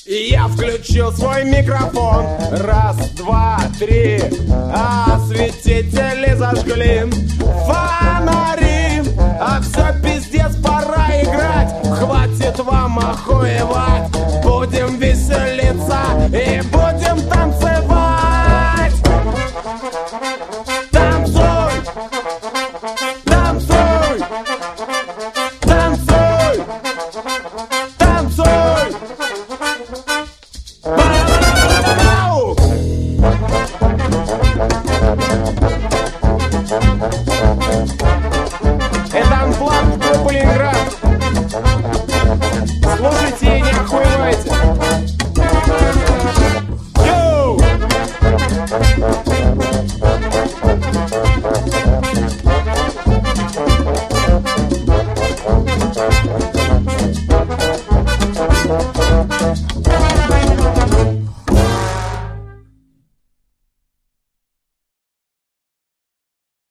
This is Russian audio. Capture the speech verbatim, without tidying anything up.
И я включил свой микрофон. Раз, два, три. Осветители зажгли фонари. А все, пиздец, пора играть. Хватит вам охуевать. Будем веселиться и будем танцевать. Танцуй, танцуй, танцуй, танцуй. Бау! Это анфлаг группы Ленинград. Слушайте и не охуевайте. Йоу!